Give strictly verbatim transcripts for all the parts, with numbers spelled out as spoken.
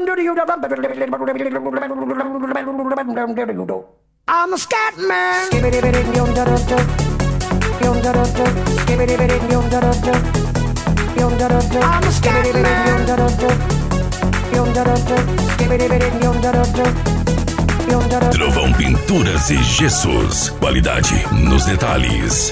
I'm a scat man. I'm a scat man. Trovão Pinturas e Gessos. Qualidade nos detalhes.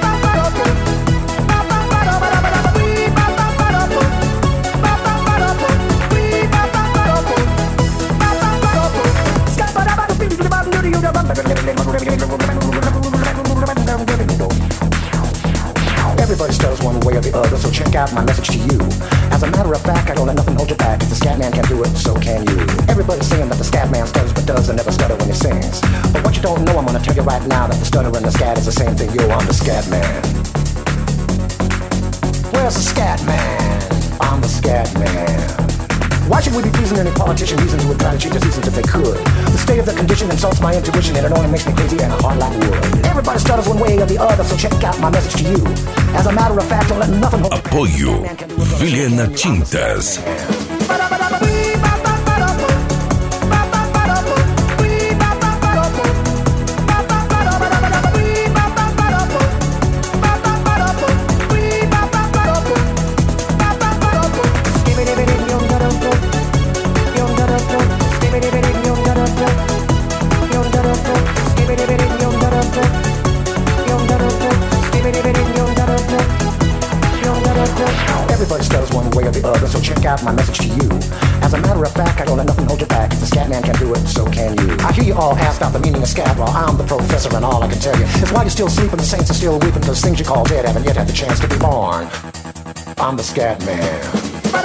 Everybody stutters one way or the other, so check out my message to you. As a matter of fact, I don't let nothing hold you back. If the scat man can do it, so can you. Everybody's saying that the scat man stutters but does and never stutter when he sings. But what you don't know, I'm gonna tell you right now that the stutter and the scat is the same thing. Yo, I'm the scat man. Where's the scat man? I'm the scat man. Why should we be pleasing any politician? Reasons would try to cheat the seasons if they could. The state of the condition insults my intuition, and it only makes me crazy and hard like wood. Everybody stutters one way or the other, so check out my message to you. As a matter of fact, don't let nothing hold you back. Apoio Vilhena Tintas. Everybody stutters one way or the other, so check out my message to you. As a matter of fact, I don't let nothing hold you back. If the scat man can do it, so can you. I hear you all ask out the meaning of scat, well, I'm the professor, and all I can tell you is why you're still sleeping, the saints are still weeping, cause things you call dead haven't yet had the chance to be born. I'm the scat man.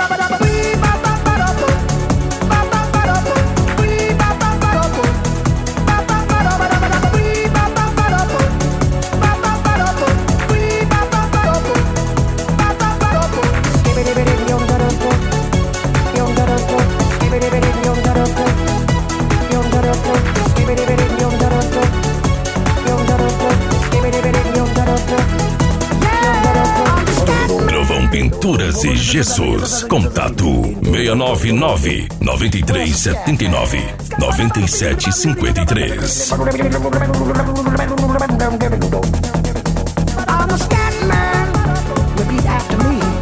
Trovão Pinturas e Gessos. Contato seis nove nove, nove três sete nove, nove sete cinco três. I'm a scat man. Repeat after me.